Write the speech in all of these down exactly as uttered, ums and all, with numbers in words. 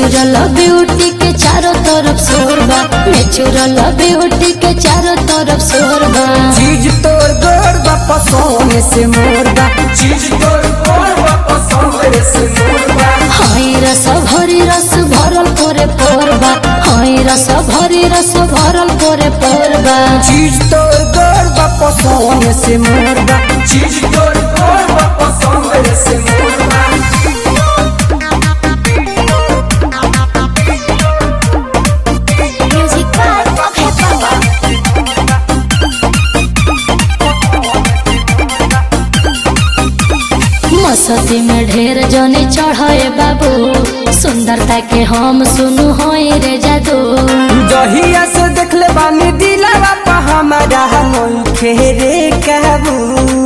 Natural beauty के चारों तरफ शोरबा, नेचुरल ब्यूटी के चारों तरफ शोरबा। चीज तोर गोर बापा सोने से मोरबा, चीज तोर गोर बापा सोने से मोरबा। हाय रस भरी रस भरल तोरे पोरबा, हाय रस भरी रस भरल तोरे पोरबा। चीज तोर गोर बापा सोने से मोरबा, चीज तोर गोर बापा सोने से मोरबा। मसती में ढेर जने चढ़े बाबू, सुंदरता के हम सुनु होए रे जादू। जहिया से देखले बानी दिलवा पा हमारा होई खेरे कहबू।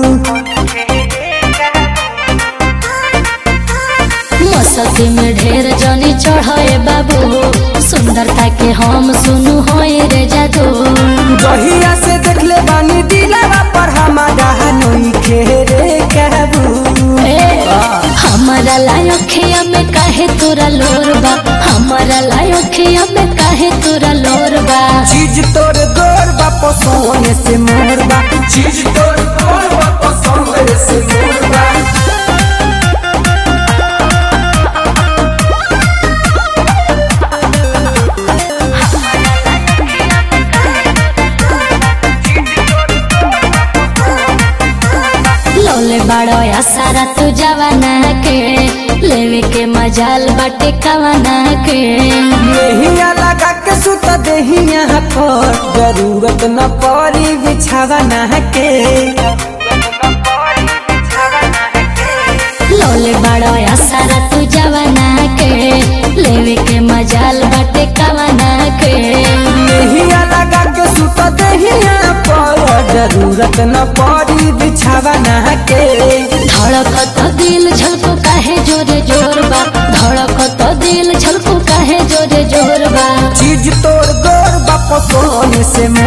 मसती में ढेर जने चढ़े बाबू, सुंदरता के हम सुनु होए रे जादू। जहिया से देखले बानी दिलवा पर हमारा होई खेरे कहबू। हमारा लायखिया में काहे तोरा लोरबा, हमारा लायखिया में काहे तोरा लोरबा। चीज तोर गोर बापा सोने से मोरबा, चीज तोर गोर बापा सोने से मोरबा। लोले बड़ो या सारा तू जवाना के, लेवे के मजाल बाटे कवाना के। मेहिया लगा के सुत देहिया पर, जरूरत न पड़ी बिछावना के। लोले बड़ो या सारा तू जवाना के, लेवे के मजाल बाटे कवाना के। मेहिया लगा के सुत देहिया पर, जरूरत न पड़ी बिछावना के। धड़कत दिल झलको काहे जोरे जोरबा, धड़कत दिल झलको काहे जोरे जोरबा। चीज तोर गोर बापा सोने से